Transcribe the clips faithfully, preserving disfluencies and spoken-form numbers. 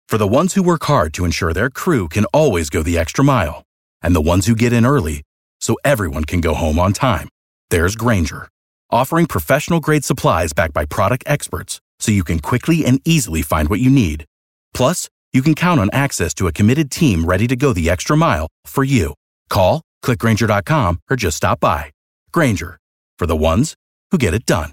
For the ones who work hard to ensure their crew can always go the extra mile, and the ones who get in early so everyone can go home on time, there's Grainger, offering professional-grade supplies backed by product experts so you can quickly and easily find what you need. Plus, you can count on access to a committed team ready to go the extra mile for you. Call, click Grainger dot com, or just stop by. Grainger, for the ones who get it done.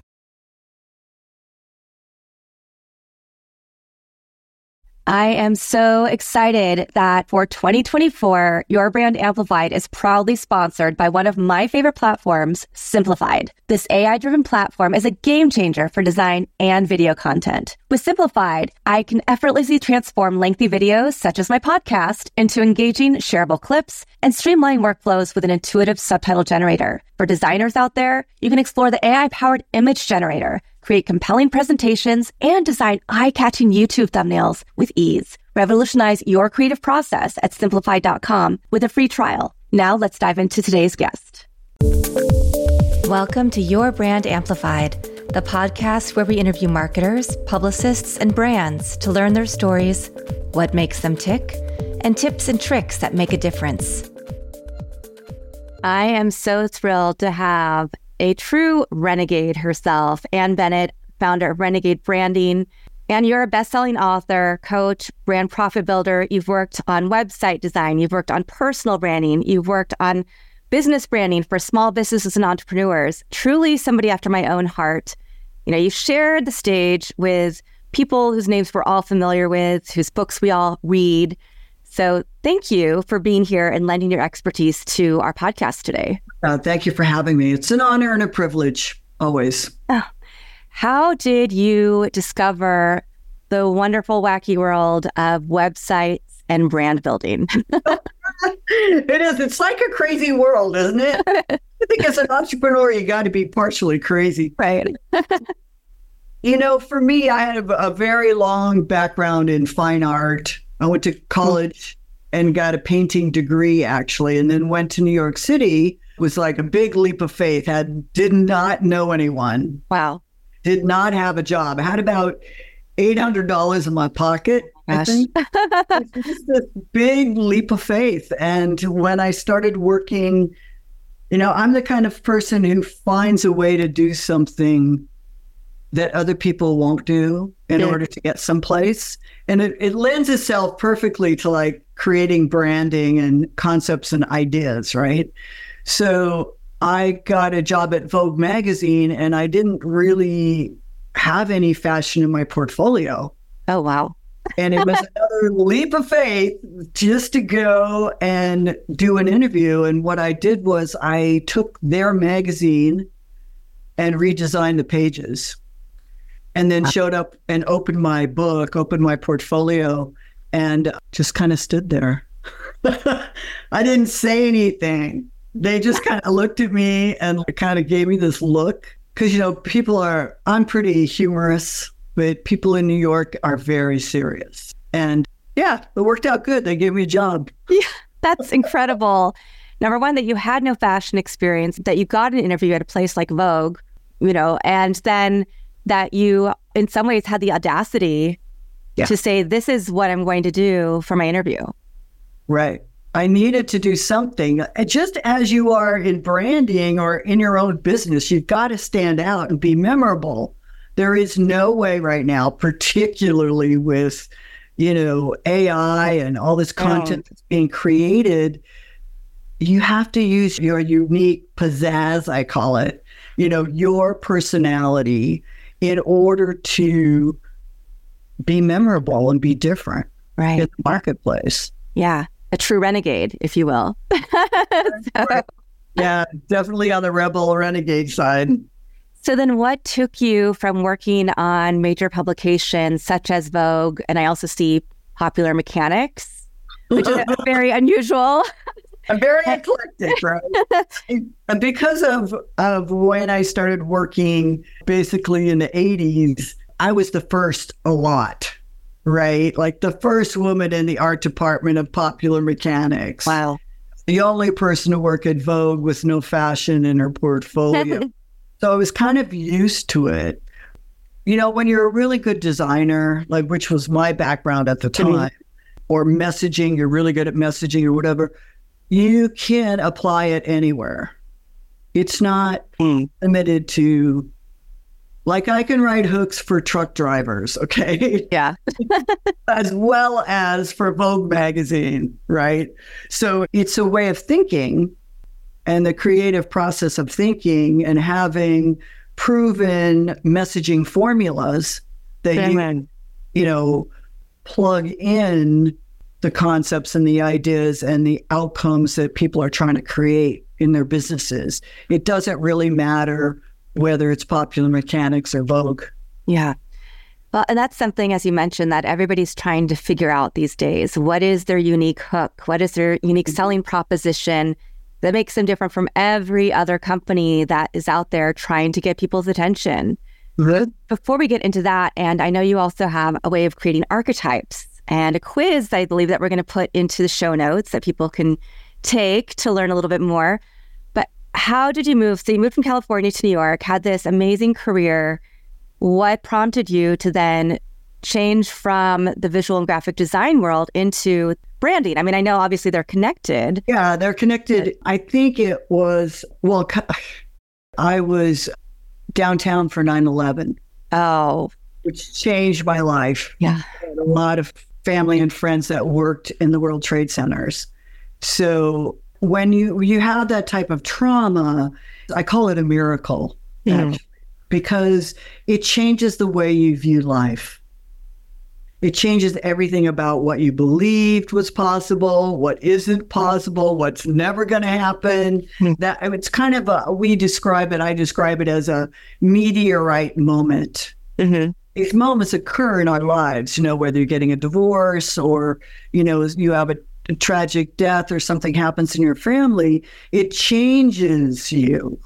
I am so excited that for twenty twenty-four, Your Brand Amplified is proudly sponsored by one of my favorite platforms, Simplified. This A I-driven platform is a game changer for design and video content. With Simplified, I can effortlessly transform lengthy videos, such as my podcast, into engaging, shareable clips and streamline workflows with an intuitive subtitle generator. For designers out there, you can explore the A I-powered image generator, create compelling presentations, and design eye-catching YouTube thumbnails with ease. Revolutionize your creative process at simplified dot com with a free trial. Now let's dive into today's guest. Welcome to Your Brand Amplified, the podcast where we interview marketers, publicists, and brands to learn their stories, what makes them tick, and tips and tricks that make a difference. I am so thrilled to have a true renegade herself, Anne Bennett, founder of Renegade Branding. And you're a best-selling author, coach, brand profit builder. You've worked on website design. You've worked on personal branding. You've worked on business branding for small businesses and entrepreneurs. Truly somebody after my own heart. You know, you shared the stage with people whose names we're all familiar with, whose books we all read. So thank you for being here and lending your expertise to our podcast today. Uh, thank you for having me. It's an honor and a privilege, always. Oh. How did you discover the wonderful, wacky world of websites and brand building? It is. It's like a crazy world, isn't it? I think as an entrepreneur, you got to be partially crazy. Right. You know, for me, I had a, a very long background in fine art. I went to college and got a painting degree, actually, and then went to New York City. It was like a big leap of faith. Had did not know anyone. Wow. Did not have a job. I had about eight hundred dollars in my pocket, I think. It's just this big leap of faith. And when I started working, you know, I'm the kind of person who finds a way to do something that other people won't do in yeah. order to get someplace. And it, it lends itself perfectly to like creating branding and concepts and ideas, right? So I got a job at Vogue magazine and I didn't really have any fashion in my portfolio. Oh, wow. And it was another leap of faith just to go and do an interview. And what I did was I took their magazine and redesigned the pages and then showed up and opened my book, opened my portfolio, and just kind of stood there. I didn't say anything. They just kind of looked at me and kind of gave me this look. Because, you know, people are, I'm pretty humorous, but people in New York are very serious. And yeah, it worked out good. They gave me a job. Yeah, that's incredible. Number one, that you had no fashion experience, that you got an interview at a place like Vogue, you know, and then that you in some ways had the audacity yeah. to say, this is what I'm going to do for my interview. Right. I needed to do something. Just as you are in branding or in your own business, you've got to stand out and be memorable. There is no way right now, particularly with, you know, A I and all this content oh. that's being created, you have to use your unique pizzazz, I call it, you know, your personality in order to be memorable and be different right. in the marketplace. Yeah. A true renegade, if you will. so. Yeah, definitely on the rebel renegade side. So then what took you from working on major publications such as Vogue, and I also see Popular Mechanics, which is very unusual. I'm very eclectic, right? And because of, of when I started working basically in the eighties, I was the first a lot. Right? Like the first woman in the art department of Popular Mechanics. Wow. The only person to work at Vogue with no fashion in her portfolio. So I was kind of used to it. You know, when you're a really good designer, like which was my background at the time, or messaging, you're really good at messaging or whatever, you can apply it anywhere. It's not mm. limited to, like I can write hooks for truck drivers, okay? Yeah. As well as for Vogue magazine, right? So it's a way of thinking, and the creative process of thinking and having proven messaging formulas that Amen. you, you know, plug in the concepts and the ideas and the outcomes that people are trying to create in their businesses. It doesn't really matter whether it's Popular Mechanics or Vogue. Yeah. Well, and that's something, as you mentioned, that everybody's trying to figure out these days. What is their unique hook? What is their unique selling proposition that makes them different from every other company that is out there trying to get people's attention? Mm-hmm. Before we get into that, and I know you also have a way of creating archetypes and a quiz, I believe, that we're going to put into the show notes that people can take to learn a little bit more. But how did you move? So you moved from California to New York, had this amazing career. What prompted you to then change from the visual and graphic design world into branding? I mean, I know obviously they're connected. Yeah, they're connected. I think it was, well, I was downtown for nine eleven. Oh. Which changed my life. Yeah. I had a lot of family and friends that worked in the World Trade Centers. So when you, you have that type of trauma, I call it a miracle, mm. actually, because it changes the way you view life. It changes everything about what you believed was possible, what isn't possible, what's never going to happen. Mm. That it's kind of a, we describe it, I describe it as a meteorite moment. Mm-hmm. These moments occur in our lives, you know, whether you're getting a divorce or, you know, you have a, a tragic death or something happens in your family, it changes you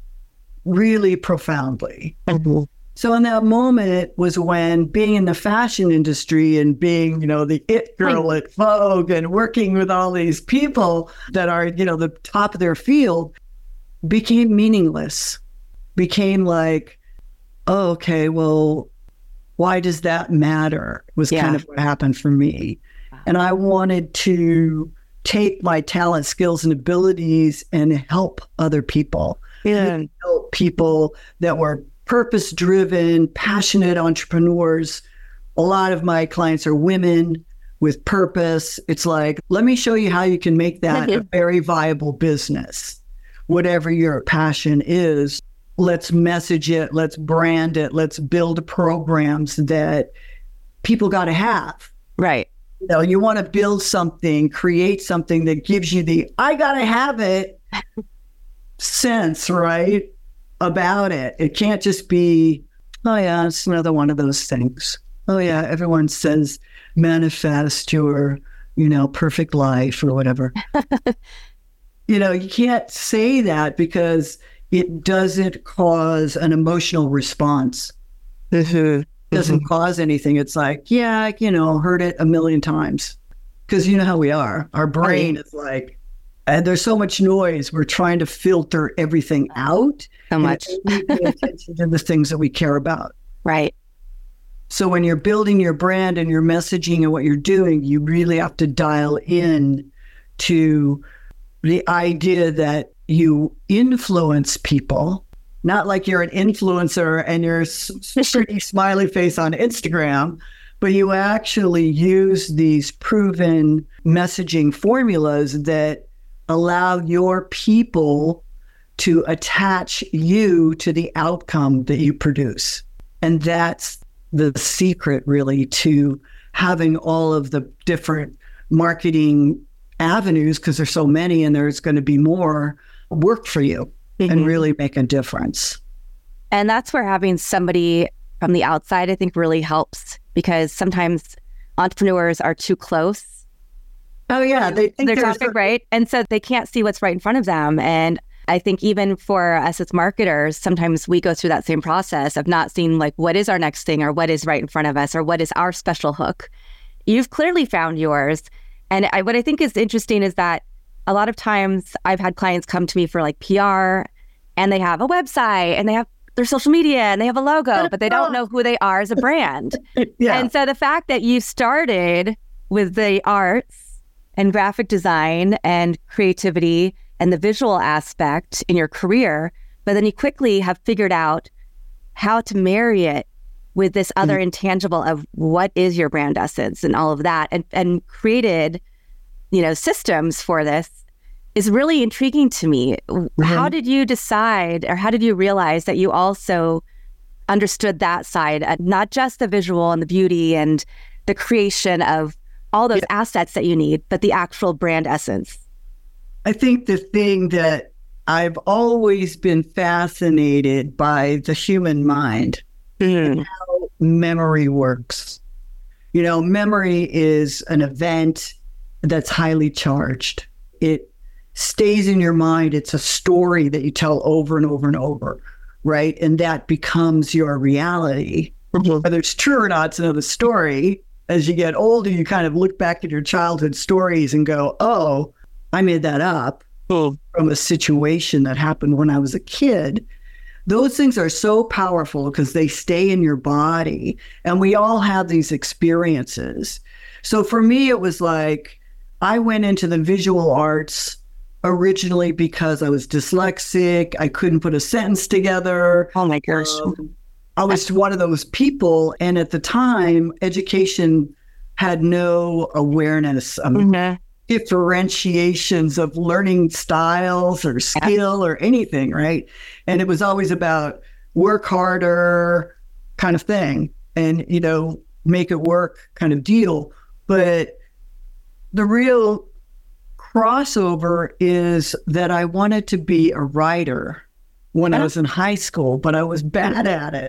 really profoundly. Mm-hmm. So in that moment was when being in the fashion industry and being, you know, the it girl at Vogue and working with all these people that are, you know, the top of their field became meaningless, became like, oh, okay, well, why does that matter? Was yeah. kind of what happened for me. Wow. And I wanted to take my talent, skills, and abilities and help other people. Yeah. Help people that were purpose-driven, passionate entrepreneurs. A lot of my clients are women with purpose. It's like, let me show you how you can make that a very viable business. Whatever your passion is, let's message it, let's brand it, let's build programs that people got to have. Right. You know, you want to build something, create something that gives you the, I got to have it sense, right? About it. It can't just be, oh yeah, it's another one of those things. Oh yeah, everyone says manifest your, you know, perfect life or whatever. You know, you can't say that because it doesn't cause an emotional response. Mm-hmm. It doesn't mm-hmm. cause anything. It's like, yeah, you know, heard it a million times. Because you know how we are. Our brain is like, and there's so much noise. We're trying to filter everything out. So much. And pay attention to the things that we care about. Right. So when you're building your brand and your messaging and what you're doing, you really have to dial in to the idea that you influence people, not like you're an influencer and you're a pretty smiley face on Instagram, but you actually use these proven messaging formulas that allow your people to attach you to the outcome that you produce. And that's the secret, really, to having all of the different marketing avenues, because there's so many and there's going to be more, work for you mm-hmm. and really make a difference. And that's where having somebody from the outside, I think, really helps, because sometimes entrepreneurs are too close. Oh, yeah. They think they're talking, right? And so they can't see what's right in front of them. And I think even for us as marketers, sometimes we go through that same process of not seeing like what is our next thing or what is right in front of us or what is our special hook. You've clearly found yours. And I, what I think is interesting is that a lot of times I've had clients come to me for like P R, and they have a website and they have their social media and they have a logo, but they don't know who they are as a brand. Yeah. And so the fact that you started with the arts and graphic design and creativity and the visual aspect in your career, but then you quickly have figured out how to marry it with this other mm-hmm. intangible of what is your brand essence and all of that, and, and created, you know, systems for this is really intriguing to me. Mm-hmm. How did you decide, or how did you realize that you also understood that side, uh, not just the visual and the beauty and the creation of all those yeah. assets that you need, but the actual brand essence? I think the thing that I've always been fascinated by the human mind mm. and how memory works. You know, memory is an event that's highly charged. It stays in your mind. It's a story that you tell over and over and over, right? And that becomes your reality. Mm-hmm. Whether it's true or not, it's another story. As you get older, you kind of look back at your childhood stories and go, oh, I made that up oh. from a situation that happened when I was a kid. Those things are so powerful because they stay in your body, and we all have these experiences. So for me, it was like I went into the visual arts originally because I was dyslexic. I couldn't put a sentence together. Oh my gosh. Um, I was one of those people. And at the time, education had no awareness of mm-hmm. differentiations of learning styles or skill or anything, right? And it was always about work harder kind of thing and, you know, make it work kind of deal. But the real crossover is that I wanted to be a writer when I was in high school, but I was bad at it.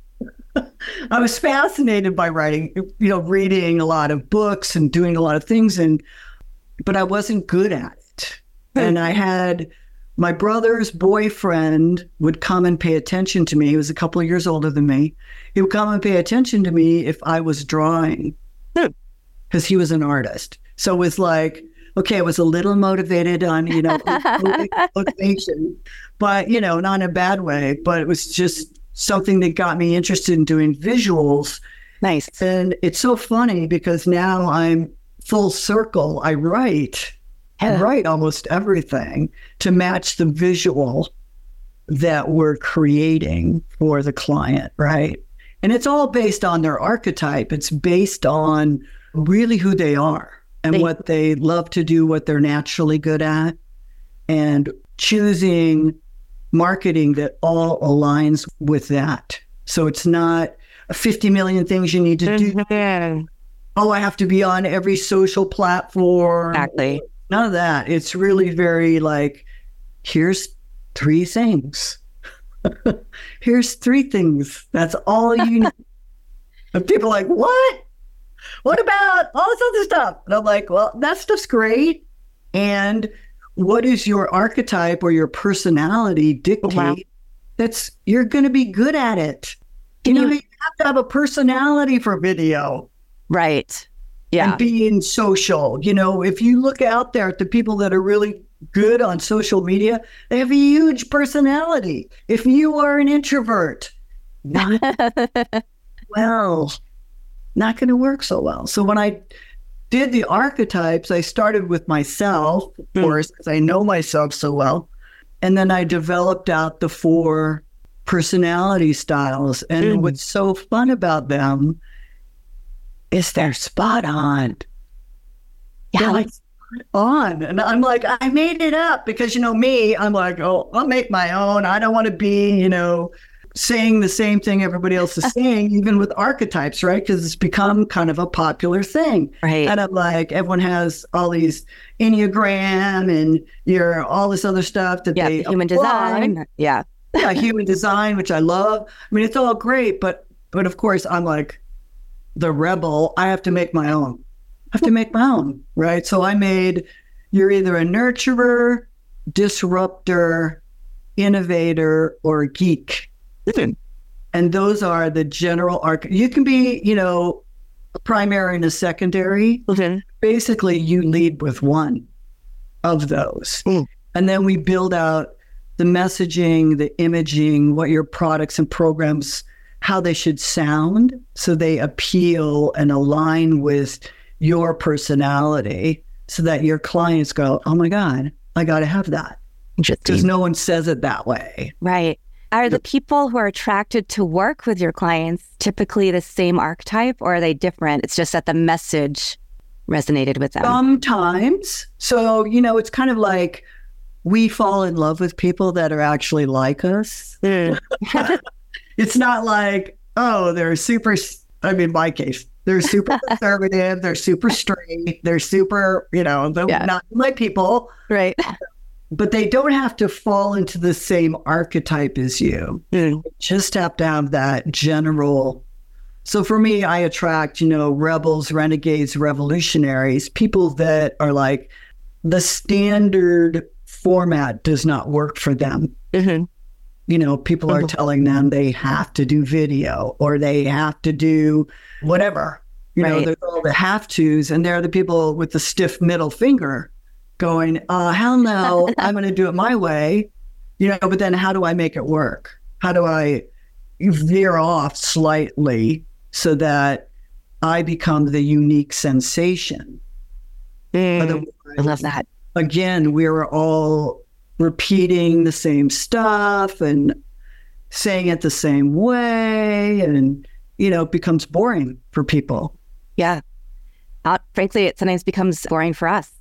I was fascinated by writing, you know, reading a lot of books and doing a lot of things, and but I wasn't good at it. And I had my brother's boyfriend would come and pay attention to me. He was a couple of years older than me. He would come and pay attention to me if I was drawing, because he was an artist. So it was like, okay, I was a little motivated on, you know, motivation, but, you know, not in a bad way, but it was just something that got me interested in doing visuals. Nice. And it's so funny because now I'm full circle. I write, I write almost everything to match the visual that we're creating for the client, right? And it's all based on their archetype. It's based on really who they are and they, what they love to do, what they're naturally good at, and choosing marketing that all aligns with that. So it's not fifty million things you need to do. Mm-hmm. Oh, I have to be on every social platform. Exactly. None of that. It's really very like, here's three things. Here's three things. That's all you need. And people are like, what? What about all this other stuff? And I'm like, well, that stuff's great. And what is your archetype or your personality dictate wow. that's you're going to be good at it? You know, you have to have a personality for video. Right. Yeah. And being social. You know, if you look out there at the people that are really good on social media, they have a huge personality. If you are an introvert, well, not going to work so well. So when I did the archetypes, I started with myself, of mm. course, because I know myself so well. And then I developed out the four personality styles. And mm. what's so fun about them is they're spot on. Yeah, they're like spot on. And I'm like, I made it up because, you know, me, I'm like, oh, I'll make my own. I don't want to be, you know, saying the same thing everybody else is saying, even with archetypes, right? Because it's become kind of a popular thing. Right. And I'm like, everyone has all these Enneagram and your all this other stuff that yeah, they human apply. Design. Yeah. Yeah, human design, which I love. I mean, it's all great, but but of course, I'm like the rebel. I have to make my own. I have to make my own, right? So I made, you're either a nurturer, disruptor, innovator, or geek. And those are the general arc. You can be, you know, a primary and a secondary. Okay. Basically, you lead with one of those. Mm. And then we build out the messaging, the imaging, what your products and programs, how they should sound so they appeal and align with your personality so that your clients go, oh my God, I got to have that. Because no one says it that way. Right. Are the people who are attracted to work with your clients typically the same archetype, or are they different? It's just that the message resonated with them. Sometimes. So, you know, it's kind of like we fall in love with people that are actually like us. Mm. It's not like, oh, they're super, I mean, my case, they're super conservative, they're super straight, they're super, you know, they're yeah. not my people. Right. But they don't have to fall into the same archetype as you. Mm. Just have to have that general. So for me, I attract, you know, rebels, renegades, revolutionaries, people that are like, the standard format does not work for them. Mm-hmm. You know, people mm-hmm. are telling them they have to do video or they have to do whatever. You right. know, there's all the have tos, and they're the people with the stiff middle finger going, uh, hell no, I'm going to do it my way. You know, but then how do I make it work? How do I veer off slightly so that I become the unique sensation? Mm, I love that. Again, we're all repeating the same stuff and saying it the same way, and, you know, it becomes boring for people. Yeah. Uh, frankly, it sometimes becomes boring for us.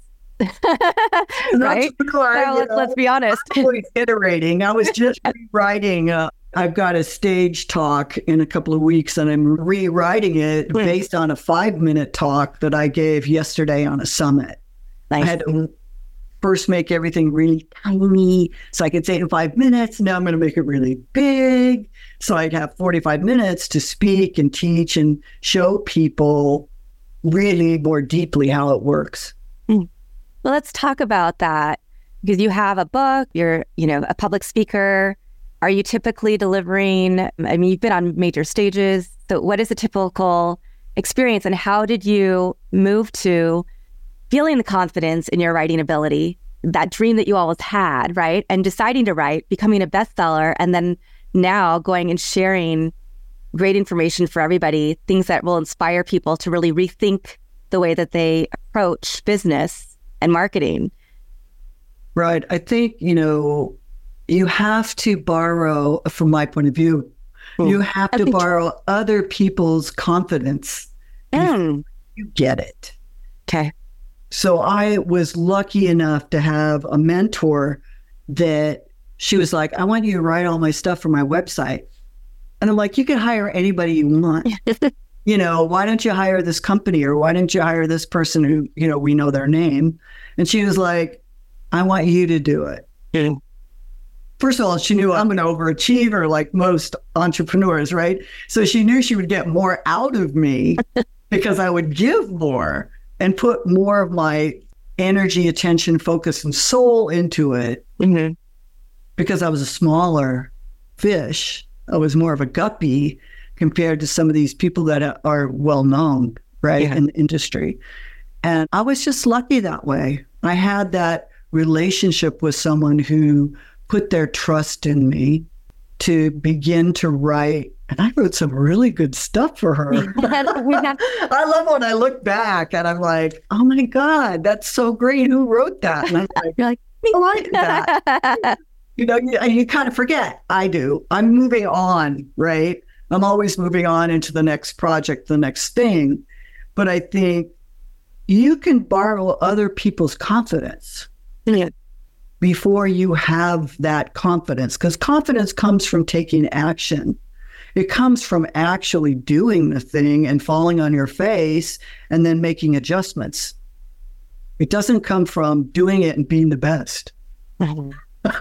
Right? Sure, so let's, let's be honest. I'm always iterating. I was just rewriting. Uh, I've got a stage talk in a couple of weeks, and I'm rewriting it mm. based on a five-minute talk that I gave yesterday on a summit. Nice. I had to first make everything really tiny so I could say it in five minutes. Now I'm going to make it really big so I'd have forty-five minutes to speak and teach and show people really more deeply how it works. Mm. Well, let's talk about that, because you have a book, you're, you know, a public speaker. Are you typically delivering, I mean, you've been on major stages. So what is a typical experience, and how did you move to feeling the confidence in your writing ability, that dream that you always had, right? And deciding to write, becoming a bestseller, and then now going and sharing great information for everybody, things that will inspire people to really rethink the way that they approach business and marketing. Right. I think, you know, you have to borrow, from my point of view, mm. you have to borrow other people's confidence. Mm. You get it. Okay. So I was lucky enough to have a mentor that she was like, I want you to write all my stuff for my website. And I'm like, you can hire anybody you want. You know, why don't you hire this company, or why don't you hire this person who, you know, we know their name? And she was like, I want you to do it. Yeah. First of all, she knew I'm an overachiever like most entrepreneurs, right? So she knew she would get more out of me because I would give more and put more of my energy, attention, focus, and soul into it. Mm-hmm. Because I was a smaller fish. I was more of a guppy compared to some of these people that are well known, right, yeah. in the industry. And I was just lucky that way. I had that relationship with someone who put their trust in me to begin to write. And I wrote some really good stuff for her. I love when I look back and I'm like, oh my God, that's so great. Who wrote that? And I'm like, You're like I like that. You know, you, you kind of forget. I do. I'm moving on, right? I'm always moving on into the next project, the next thing. But I think you can borrow other people's confidence yeah. before you have that confidence, because confidence comes from taking action. It comes from actually doing the thing and falling on your face and then making adjustments. It doesn't come from doing it and being the best. Mm-hmm.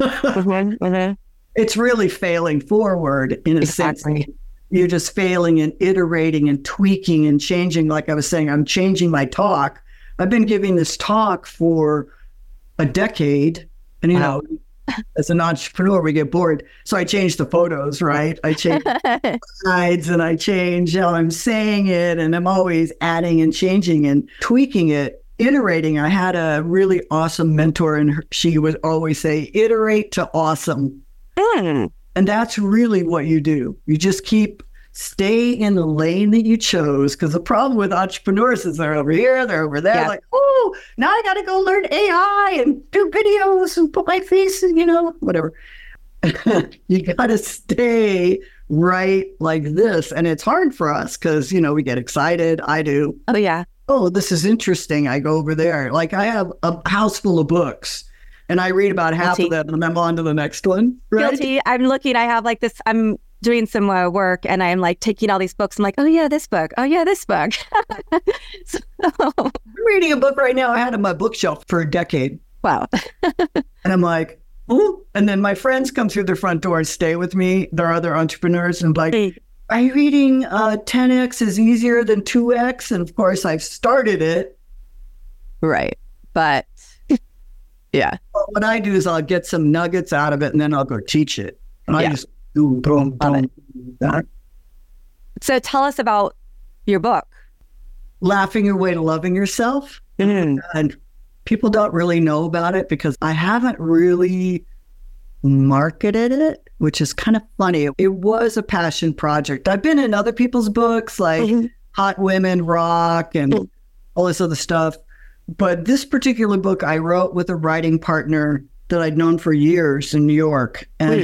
Mm-hmm. It's really failing forward in a exactly. sense. You're just failing and iterating and tweaking and changing. Like I was saying, I'm changing my talk. I've been giving this talk for a decade. And, you wow. know, as an entrepreneur, we get bored. So I change the photos, right? I change slides and I change how I'm saying it. And I'm always adding and changing and tweaking it. iterating. I had a really awesome mentor, and her, she would always say, iterate to awesome. Mm. And that's really what you do. You just keep stay in the lane that you chose. Because the problem with entrepreneurs is they're over here, they're over there. Yeah. Like, oh, now I got to go learn A I and do videos and put my face, in, you know, whatever. You got to stay right like this. And it's hard for us because, you know, we get excited. I do. Oh, yeah. Oh, this is interesting. I go over there. Like I have a house full of books and I read about half Guilty. of them and I'm on to the next one. Right? Guilty. I'm looking, I have like this, I'm doing some uh, work and I'm like taking all these books. I'm like, oh yeah, this book. Oh yeah, this book. So, I'm reading a book right now I had on my bookshelf for a decade. wow. And I'm like, ooh. And then my friends come through the front door and stay with me. There are other entrepreneurs and I'm like, Hey. are you reading uh, ten X is easier than two X? And of course I've started it. Right. But yeah. But what I do is I'll get some nuggets out of it and then I'll go teach it. And I Yeah. just do boom, Love boom, it. that. So tell us about your book. Laughing Your Way to Loving Yourself. Mm. And people don't really know about it because I haven't really marketed it, which is kind of funny. It was a passion project. I've been in other people's books like Mm-hmm. Hot Women Rock and all this other stuff. But this particular book I wrote with a writing partner that I'd known for years in New York. And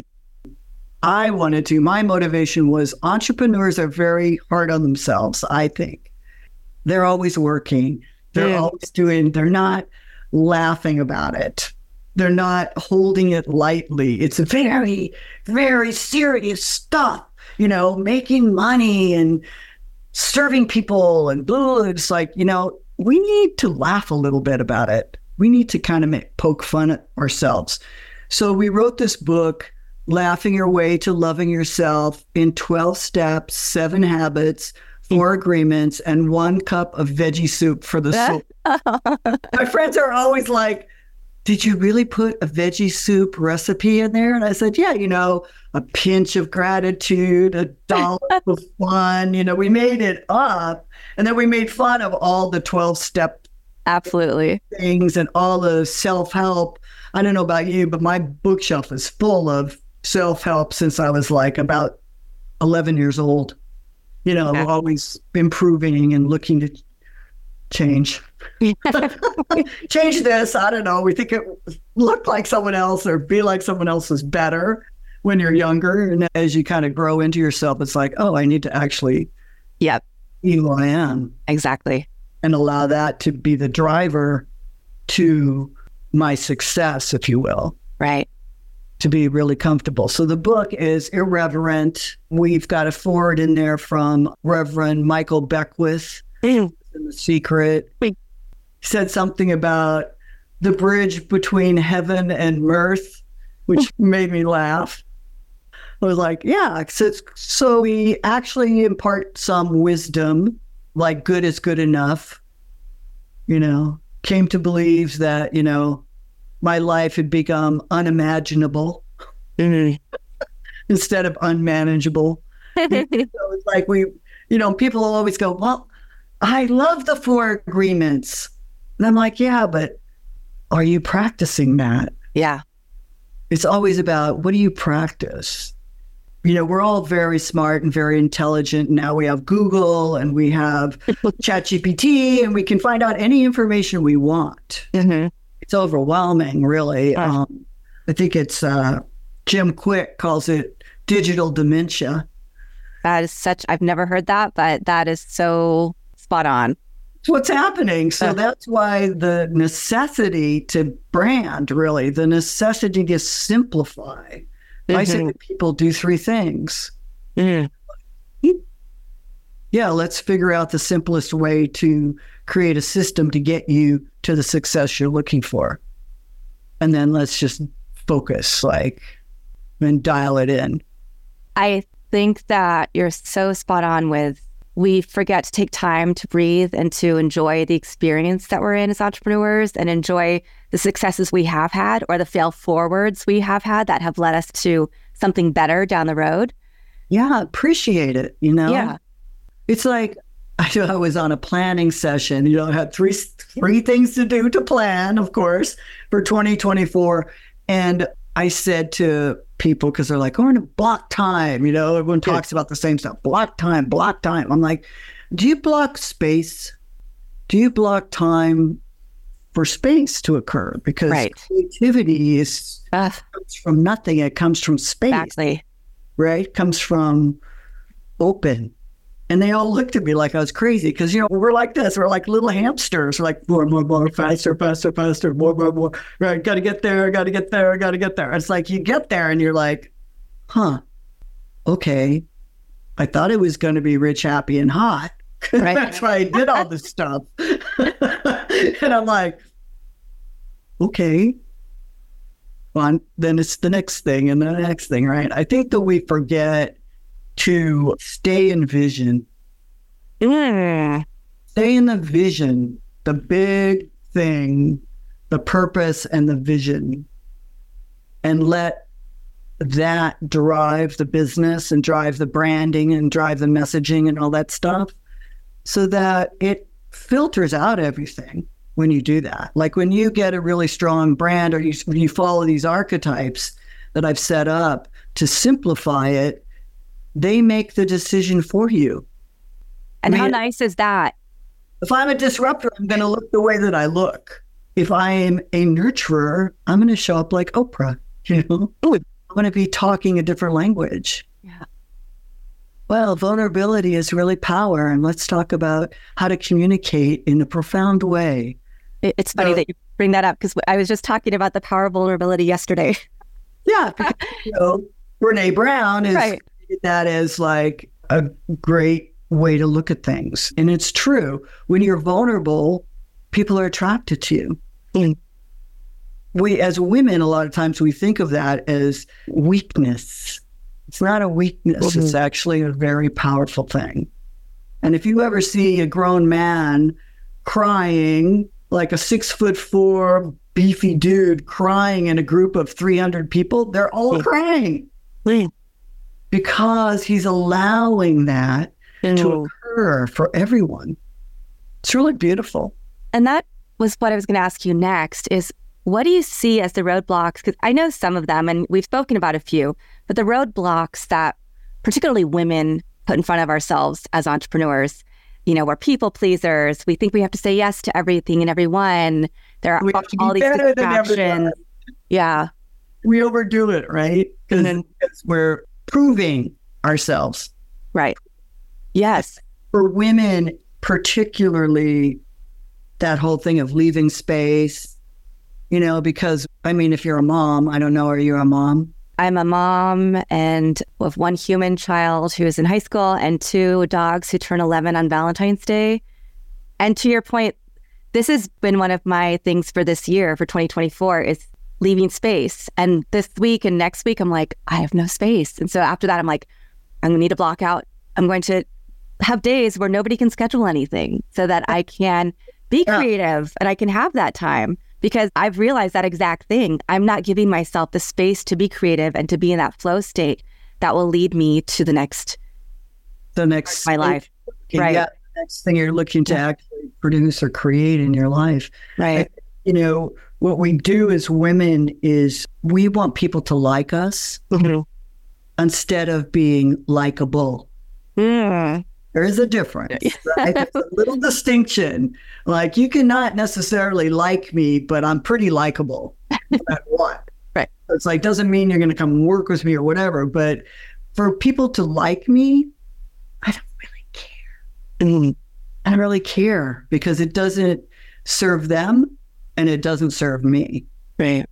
I wanted to, my motivation was entrepreneurs are very hard on themselves, I think. They're always working. They're Yeah. always doing, they're not laughing about it. They're not holding it lightly. It's very, very serious stuff, you know, making money and serving people and blah. It's like, you know, we need to laugh a little bit about it. We need to kind of make, poke fun at ourselves. So we wrote this book, Laughing Your Way to Loving Yourself, in twelve steps, seven habits, four agreements, and one cup of veggie soup for the soul. My friends are always like, did you really put a veggie soup recipe in there? And I said, yeah, you know, a pinch of gratitude, a dollop of fun. You know, we made it up. And then we made fun of all the twelve step Absolutely. things and all the self-help. I don't know about you, but my bookshelf is full of self-help since I was like about eleven years old. You know, Okay. always improving and looking to change. Change this. I don't know. We think it look like someone else or be like someone else is better when you're younger. And as you kind of grow into yourself, it's like, oh, I need to actually Yep. be who I am Exactly. and allow that to be the driver to my success, if you will, Right. to be really comfortable. So the book is irreverent. We've got a forward in there from Reverend Michael Beckwith Mm. in The Secret. We- He said something about the bridge between heaven and mirth, which made me laugh. I was like, yeah, so, it's, so we actually impart some wisdom, like good is good enough. You know, came to believe that, you know, my life had become unimaginable Mm. instead of unmanageable. So it's like we, you know, people always go, well, I love the four agreements. And I'm like, yeah, but are you practicing that? Yeah. It's always about what do you practice? You know, we're all very smart and very intelligent. Now we have Google and we have ChatGPT and we can find out any information we want. Mm-hmm. It's overwhelming, really. Uh. Um, I think it's uh, Jim Quick calls it digital dementia. That is such, I've never heard that, but that is so spot on. It's what's happening. So Uh. that's why the necessity to brand, really, the necessity to simplify. I say Mhm. that people do three things. Mm. Yeah, let's figure out the simplest way to create a system to get you to the success you're looking for. And then let's just focus, like, and dial it in. I think that you're so spot on with we forget to take time to breathe and to enjoy the experience that we're in as entrepreneurs and enjoy the successes we have had or the fail forwards we have had that have led us to something better down the road. Yeah, appreciate it, you know? Yeah. It's like, I, I was on a planning session. You know, I had three three things to do to plan, of course, for twenty twenty-four. And I said to people, because they're like, oh, we're in a block time. You know, everyone talks about the same stuff. Block time, block time. I'm like, do you block space? Do you block time for space to occur? Because right. creativity is uh, comes from nothing. It comes from space. Exactly. Right? It comes from open. And they all looked at me like I was crazy because, you know, we're like this. We're like little hamsters. We're like, more, more, more, faster, faster, faster, more, more, more. Right, got to get there, got to get there, got to get there. It's like you get there and you're like, huh, okay. I thought it was going to be rich, happy, and hot. Right. That's why I did all this stuff. And I'm like, okay. Well, then it's the next thing and the next thing, right? I think that we forget to stay in vision. Mm. Stay in the vision, the big thing, the purpose and the vision, and let that drive the business and drive the branding and drive the messaging and all that stuff so that it filters out everything when you do that. Like when you get a really strong brand or you, when you follow these archetypes that I've set up to simplify it, they make the decision for you. And I mean, how nice is that? If I'm a disruptor, I'm going to look the way that I look. If I am a nurturer, I'm going to show up like Oprah. You know, I'm going to be talking a different language. Yeah. Well, vulnerability is really power. And let's talk about how to communicate in a profound way. It, it's funny so, that you bring that up because I was just talking about the power of vulnerability yesterday. Yeah. Because, you know, Brene Brown is... Right. That is like a great way to look at things. And it's true. When you're vulnerable, people are attracted to you. And we, as women, a lot of times we think of that as weakness. It's not a weakness. Mm-hmm. It's actually a very powerful thing. And if you ever see a grown man crying, like a six foot four beefy dude crying in a group of three hundred people, they're all mm-hmm. crying. Mm-hmm. Because he's allowing that mm. to occur for everyone. It's really beautiful. And that was what I was going to ask you next is, what do you see as the roadblocks? Because I know some of them, and we've spoken about a few, but the roadblocks that particularly women put in front of ourselves as entrepreneurs, you know, we're people pleasers. We think we have to say yes to everything and everyone. There are all these distractions. Yeah. We overdo it, right? Because then we're proving ourselves. Right. Yes. For women, particularly, that whole thing of leaving space, you know, because, I mean, if you're a mom, I don't know, are you a mom? I'm a mom and with one human child who is in high school and two dogs who turn eleven on Valentine's Day. And to your point, this has been one of my things for this year, for twenty twenty-four, is leaving space. And this week and next week, I'm like, I have no space. And so after that, I'm like, I'm going to need to block out. I'm going to have days where nobody can schedule anything so that I can be creative and I can have that time, because I've realized that exact thing. I'm not giving myself the space to be creative and to be in that flow state that will lead me to the next, the next my life. Right. Yeah, the next thing you're looking to yeah. actually produce or create in your life. Right. I, you know, what we do as women is we want people to like us mm-hmm. instead of being likable. Mm. There is a difference, right? There's a little distinction. Like, you cannot necessarily like me, but I'm pretty likable. At what? Right. It's like, doesn't mean you're going to come work with me or whatever. But for people to like me, I don't really care. Mm. I don't really care because it doesn't serve them and it doesn't serve me. Right.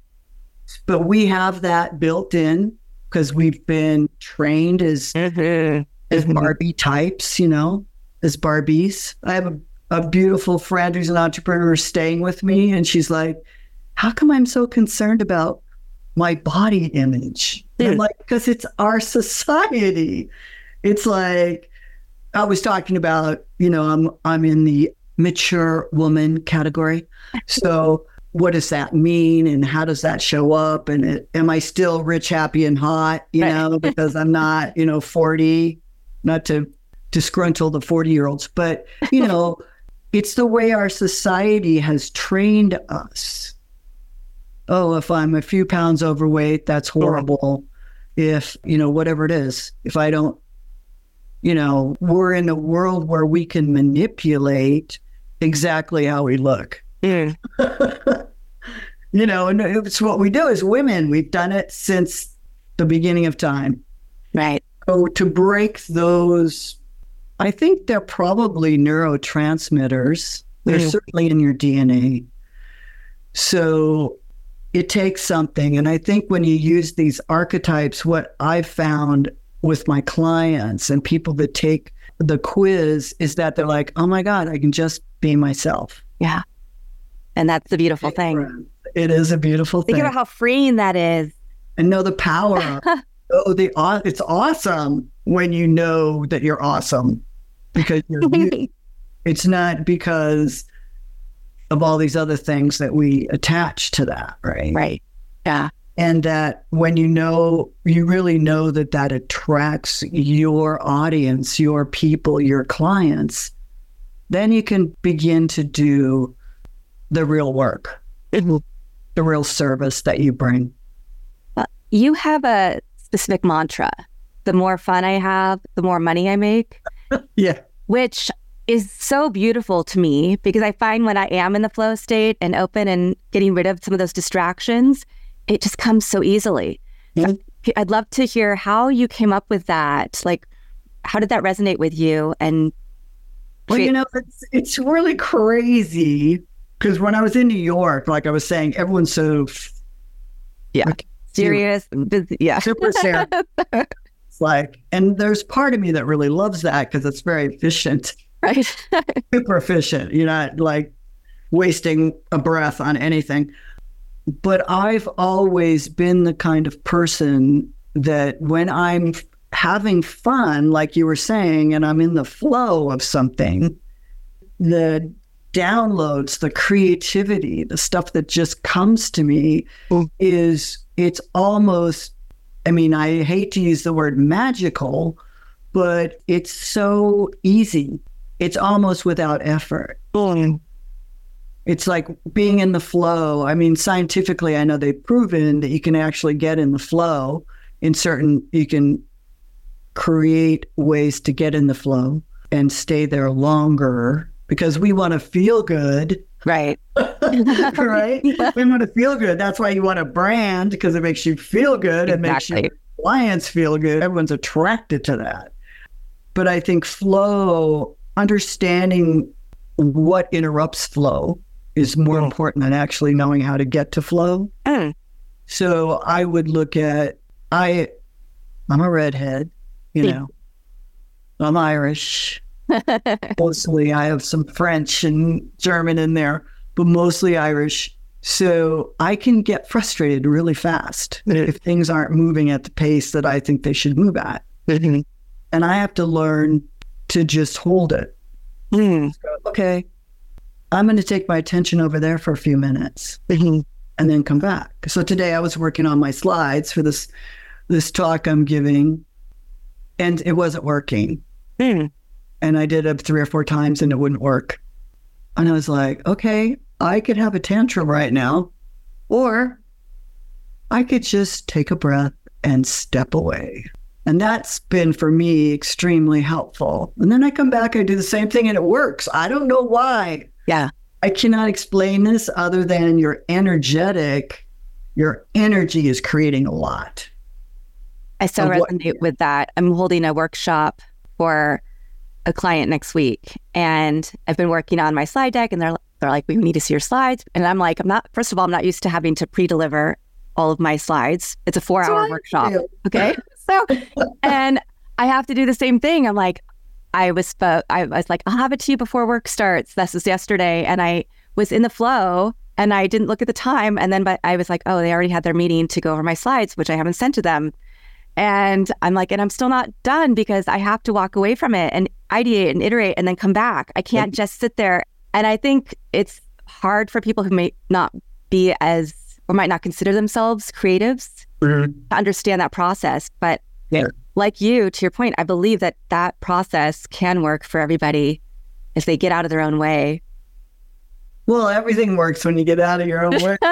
But we have that built in because we've been trained as mm-hmm. as Barbie types, you know, as Barbies. I have a, a beautiful friend who's an entrepreneur staying with me, and she's like, how come I'm so concerned about my body image? Mm. I'm like, because it's our society. It's like, I was talking about, you know, I'm I'm in the mature woman category. So what does that mean? And how does that show up? And it, am I still rich, happy, and hot, you know, because I'm not, you know, forty, not to disgruntle the forty-year-olds. But, you know, it's the way our society has trained us. Oh, if I'm a few pounds overweight, that's horrible. If, you know, whatever it is, if I don't, you know, we're in a world where we can manipulate exactly how we look. Mm. You know, and it's what we do as women. We've done it since the beginning of time. Right. So to break those, I think they're probably neurotransmitters. They're mm. certainly in your D N A. So it takes something. And I think when you use these archetypes, what I've found with my clients and people that take the quiz is that they're like, oh my God, I can just be myself. Yeah. And that's the beautiful thing. It is a beautiful Think thing. Think about how freeing that is. And know the power of oh, the it's awesome when you know that you're awesome because you're you. It's not because of all these other things that we attach to that, right? Right. Yeah. And that when you know, you really know that that attracts your audience, your people, your clients, then you can begin to do the real work, mm-hmm. the real service that you bring. Well, you have a specific mantra. The more fun I have, the more money I make. Yeah. Which is so beautiful to me because I find when I am in the flow state and open and getting rid of some of those distractions, it just comes so easily. Yeah. So I'd love to hear how you came up with that. Like, how did that resonate with you? And well, you know, it's it's really crazy because when I was in New York, like I was saying, everyone's so yeah like, serious, busy, yeah, super serious. It's like, and there's part of me that really loves that because it's very efficient, right? Super efficient. You're not like wasting a breath on anything. But I've always been the kind of person that when I'm having fun, like you were saying, and I'm in the flow of something, the downloads, the creativity, the stuff that just comes to me mm. is, it's almost, I mean, I hate to use the word magical, but it's so easy. It's almost without effort. Mm. It's like being in the flow. I mean, scientifically, I know they've proven that you can actually get in the flow in certain, you can create ways to get in the flow and stay there longer because we want to feel good. Right. Right? We want to feel good. That's why you want a brand because it makes you feel good. It exactly. makes your clients feel good. Everyone's attracted to that. But I think flow, understanding what interrupts flow is more mm. important than actually knowing how to get to flow. Mm. So I would look at, I, I'm a redhead, you know, I'm Irish. Mostly I have some French and German in there, but mostly Irish. So I can get frustrated really fast mm. if things aren't moving at the pace that I think they should move at. Mm-hmm. And I have to learn to just hold it. Mm. So, okay. I'm going to take my attention over there for a few minutes mm-hmm. and then come back. So today I was working on my slides for this this talk I'm giving, and it wasn't working. Mm. And I did it three or four times, and it wouldn't work. And I was like, okay, I could have a tantrum right now, or I could just take a breath and step away. And that's been, for me, extremely helpful. And then I come back, I do the same thing, and it works. I don't know why. Yeah. I cannot explain this other than you're energetic. Your energy is creating a lot. I so resonate what, with that. I'm holding a workshop for a client next week, and I've been working on my slide deck, and they're they're like, we need to see your slides. And I'm like, I'm not, first of all, I'm not used to having to pre-deliver all of my slides. It's a four hour workshop. Okay. So, and I have to do the same thing. I'm like, I was, spo- I was like, I'll have it to you before work starts. This was yesterday. And I was in the flow and I didn't look at the time. And then, but I was like, oh, they already had their meeting to go over my slides, which I haven't sent to them. And I'm like, and I'm still not done because I have to walk away from it and ideate and iterate and then come back. I can't mm-hmm. just sit there. And I think it's hard for people who may not be as, or might not consider themselves creatives mm-hmm. to understand that process. But yeah. like you, to your point, I believe that that process can work for everybody if they get out of their own way. Well, everything works when you get out of your own way.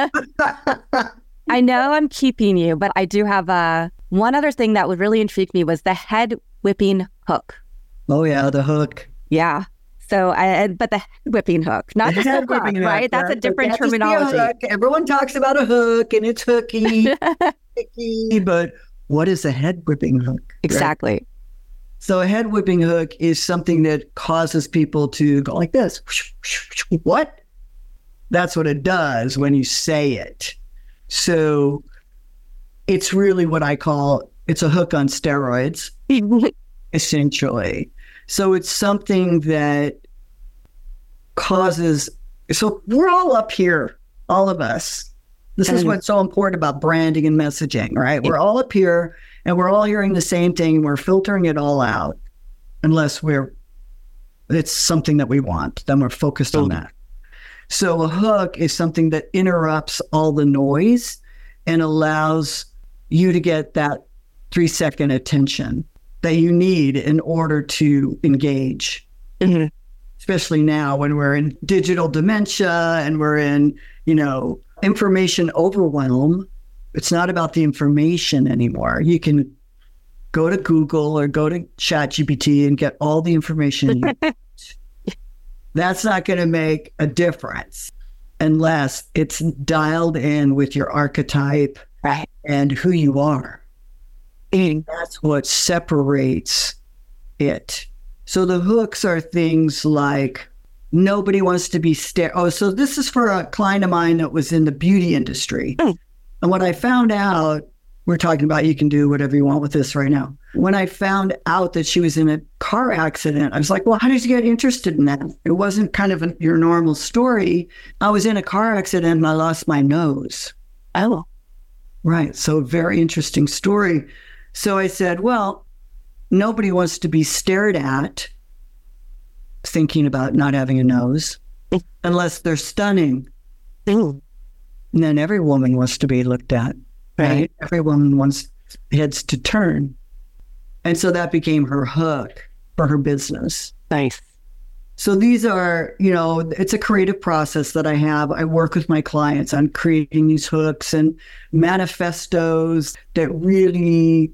I know I'm keeping you, but I do have uh, one other thing that would really intrigue me was the head whipping hook. Oh, yeah, the hook. Yeah. So, I, but the head whipping hook, not just the hook, hook, right? That's a different That's terminology. A Everyone talks about a hook and it's hooky, hooky, but what is a head whipping hook? Exactly. Right? So a head whipping hook is something that causes people to go like this. What? That's what it does when you say it. So it's really what I call, it's a hook on steroids, essentially. So it's something that causes, so we're all up here, all of us. This is what's so important about branding and messaging, right? We're all up here and we're all hearing the same thing. We're filtering it all out unless we're, it's something that we want. Then we're focused on that. So a hook is something that interrupts all the noise and allows you to get that three second attention that you need in order to engage. Mm-hmm. Especially now when we're in digital dementia and we're in, you know, information overwhelm. It's not about the information anymore. You can go to Google or go to ChatGPT and get all the information you want. That's not going to make a difference unless it's dialed in with your archetype, right, and who you are. And that's what separates it. So the hooks are things like nobody wants to be stared. Oh, so this is for a client of mine that was in the beauty industry. Mm. And when I found out, we're talking about you can do whatever you want with this right now. When I found out that she was in a car accident, I was like, well, how did you get interested in that? It wasn't kind of a, your normal story. I was in a car accident and I lost my nose. Oh. Right. So very interesting story. So I said, well, nobody wants to be stared at thinking about not having a nose unless they're stunning. Mm. And then every woman wants to be looked at, right? right? Every woman wants heads to turn. And so that became her hook for her business. Nice. So these are, you know, it's a creative process that I have. I work with my clients on creating these hooks and manifestos that really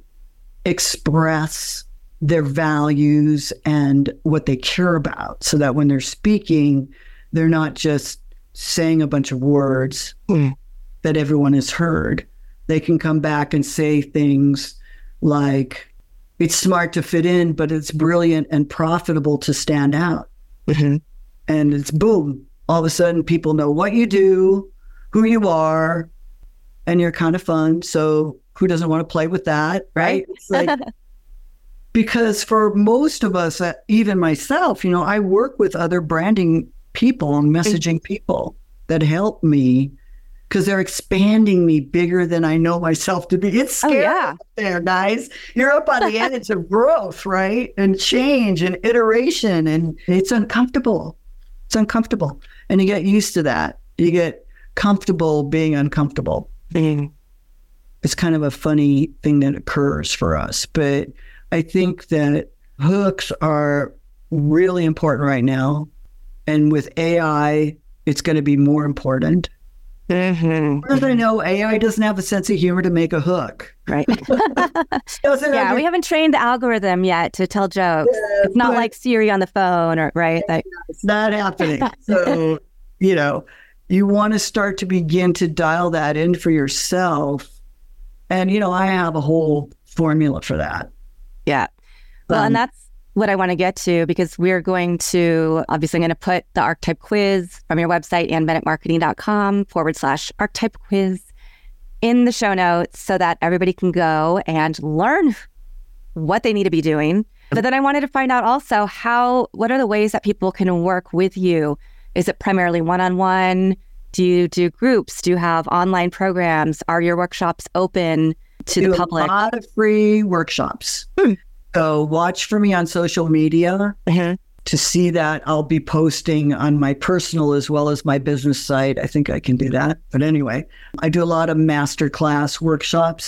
express their values and what they care about so that when they're speaking, they're not just saying a bunch of words mm. that everyone has heard. They can come back and say things like, it's smart to fit in, but it's brilliant and profitable to stand out. Mm-hmm. And it's boom. All of a sudden, people know what you do, who you are, and you're kind of fun. So who doesn't want to play with that, right? It's like, because for most of us, uh, even myself, you know, I work with other branding people and messaging people that help me because they're expanding me bigger than I know myself to be. It's scary oh, yeah. up there, guys. You're up on the edge of growth, right? And change and iteration. And it's uncomfortable. It's uncomfortable. And you get used to that. You get comfortable being uncomfortable. Mm. It's kind of a funny thing that occurs for us. But I think that hooks are really important right now. And with A I, it's going to be more important. Mm-hmm. As I know, A I doesn't have a sense of humor to make a hook. Right. yeah, under- we haven't trained the algorithm yet to tell jokes. Yeah, it's not like Siri on the phone, or right? Like- it's not happening. So, you know, you want to start to begin to dial that in for yourself. And, you know, I have a whole formula for that. Yeah. Well, um, and that's what I want to get to, because we're going to, obviously I'm going to put the archetype quiz from your website, annbennettmarketing.com forward slash archetype quiz in the show notes so that everybody can go and learn what they need to be doing. But then I wanted to find out also how, what are the ways that people can work with you? Is it primarily one-on-one? Do you do groups? Do you have online programs? Are your workshops open to do the public? A lot of free workshops. Hmm. So watch for me on social media mm-hmm. to see that. I'll be posting on my personal as well as my business site. I think I can do that. But anyway, I do a lot of masterclass workshops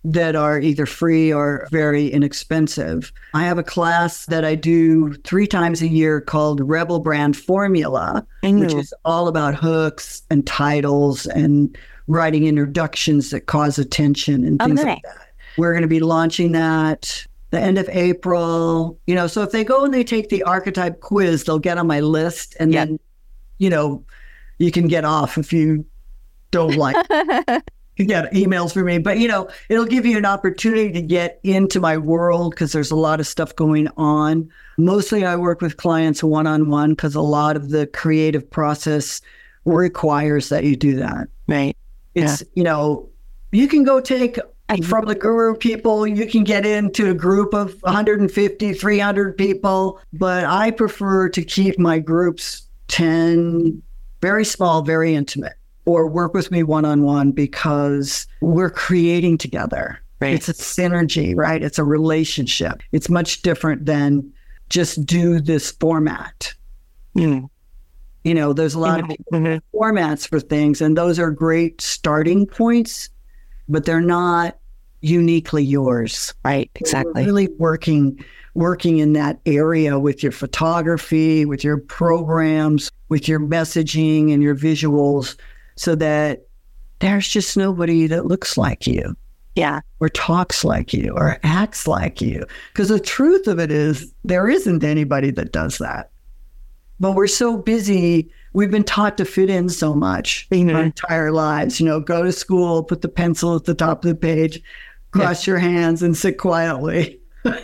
that are either free or very inexpensive. I have a class that I do three times a year called Rebel Brand Formula, mm-hmm. which is all about hooks and titles and writing introductions that cause attention and things okay. like that. We're going to be launching that the end of April. You know, so if they go and they take the archetype quiz, they'll get on my list, and yep. then, you know, you can get off if you don't like it. You get emails from me, but you know, it'll give you an opportunity to get into my world because there's a lot of stuff going on. Mostly I work with clients one-on-one because a lot of the creative process requires that you do that. Right. It's, yeah. you know, you can go take from the guru people, you can get into a group of one hundred fifty, three hundred people, but I prefer to keep my groups ten, very small, very intimate. Or work with me one-on-one because we're creating together. Right. It's a synergy, right? It's a relationship. It's much different than just do this format. Mm. You know, there's a lot mm-hmm. of mm-hmm. formats for things, and those are great starting points, but they're not uniquely yours. Right, exactly. We're really working, working in that area with your photography, with your programs, with your messaging and your visuals, so that there's just nobody that looks like you. Yeah. Or talks like you or acts like you. Because the truth of it is there isn't anybody that does that. But we're so busy. We've been taught to fit in so much mm-hmm. our entire lives. You know, go to school, put the pencil at the top of the page, cross yeah. your hands and sit quietly.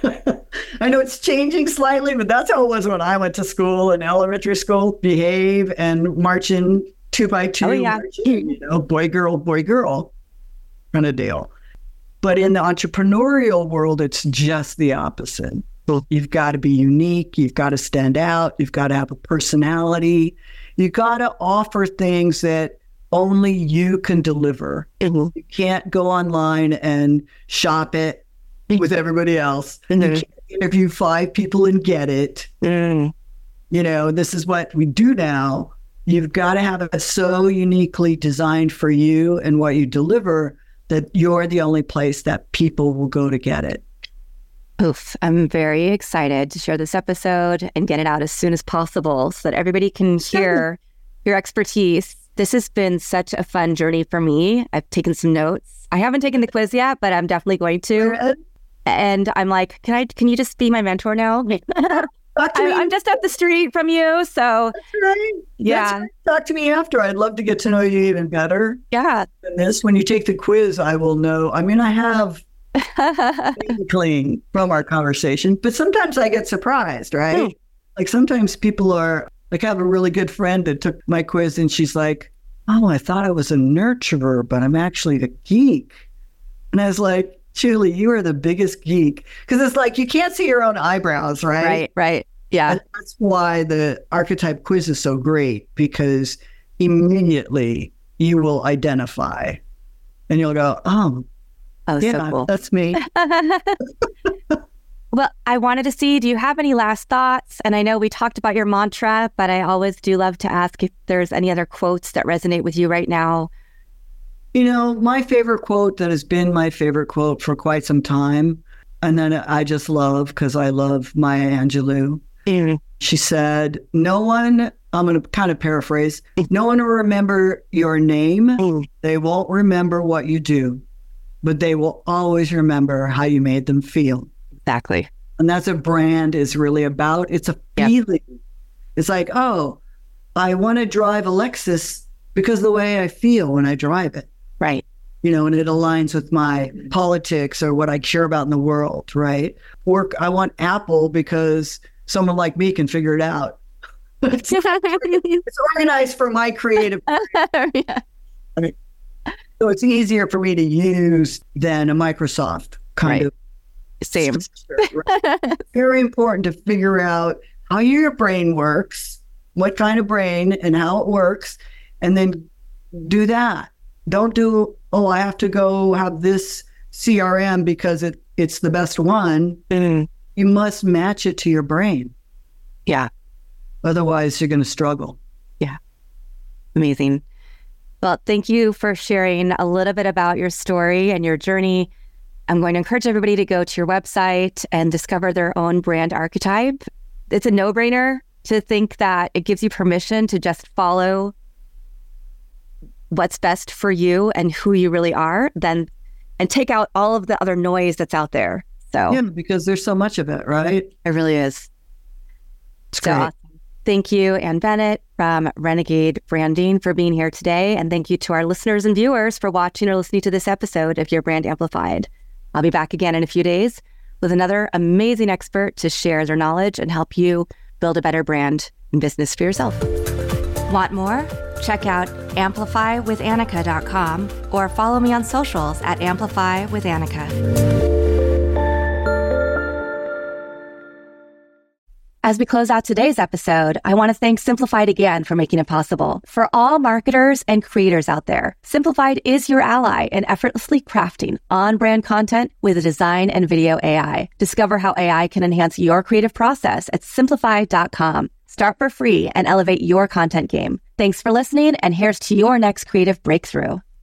I know it's changing slightly, but that's how it was when I went to school in elementary school. Behave and march in two by two, oh, yeah. you know, boy, girl, boy, girl kind of deal. But in the entrepreneurial world, it's just the opposite. You've got to be unique. You've got to stand out. You've got to have a personality. You've got to offer things that only you can deliver. Mm-hmm. You can't go online and shop it with everybody else. Mm-hmm. You can't interview five people and get it. Mm. You know, this is what we do now. You've got to have it so uniquely designed for you and what you deliver that you're the only place that people will go to get it. Oof, I'm very excited to share this episode and get it out as soon as possible so that everybody can hear your expertise. This has been such a fun journey for me. I've taken some notes. I haven't taken the quiz yet, but I'm definitely going to. And I'm like, can I? Can you just be my mentor now? Talk to me. I'm just up the street from you, so That's right. yeah. That's right. Talk to me after. I'd love to get to know you even better. Yeah. Than this, when you take the quiz, I will know. I mean, I have clean from our conversation, but sometimes I get surprised, right? Hmm. Like sometimes people are like, I have a really good friend that took my quiz, and she's like, "Oh, I thought I was a nurturer, but I'm actually the geek." And I was like, Julie, you are the biggest geek. Because it's like, you can't see your own eyebrows, right? Right, right. Yeah. And that's why the archetype quiz is so great, because immediately you will identify and you'll go, oh, oh yeah, so cool. That's me. Well, I wanted to see, do you have any last thoughts? And I know we talked about your mantra, but I always do love to ask if there's any other quotes that resonate with you right now. You know, my favorite quote that has been my favorite quote for quite some time, and then I just love, because I love Maya Angelou. Mm-hmm. She said, no one, I'm going to kind of paraphrase, no one will remember your name. Mm-hmm. They won't remember what you do, but they will always remember how you made them feel. Exactly. And that's what brand is really about. It's a feeling. Yep. It's like, oh, I want to drive a Lexus because of the way I feel when I drive it. Right. You know, and it aligns with my politics or what I care about in the world, right? Or I want Apple because someone like me can figure it out. It's, it's organized for my creative. Yeah. I mean, so it's easier for me to use than a Microsoft kind right. of. Same. Structure, right? Very important to figure out how your brain works, what kind of brain and how it works, and then do that. Don't do, oh, I have to go have this C R M because it, it's the best one. Mm-hmm. You must match it to your brain. Yeah. Otherwise, you're going to struggle. Yeah. Amazing. Well, thank you for sharing a little bit about your story and your journey. I'm going to encourage everybody to go to your website and discover their own brand archetype. It's a no-brainer to think that it gives you permission to just follow what's best for you and who you really are, then and take out all of the other noise that's out there. So yeah, because there's so much of it, right? It really is. It's so great. Awesome. Thank you, Ann Bennett from Renegade Branding, for being here today. And thank you to our listeners and viewers for watching or listening to this episode of Your Brand Amplified. I'll be back again in a few days with another amazing expert to share their knowledge and help you build a better brand and business for yourself. Want more? Check out amplify with annika dot com or follow me on socials at Amplify with Annika. As we close out today's episode, I want to thank Simplified again for making it possible. For all marketers and creators out there, Simplified is your ally in effortlessly crafting on-brand content with a design and video A I. Discover how A I can enhance your creative process at simplify dot com. Start for free and elevate your content game. Thanks for listening, and here's to your next creative breakthrough.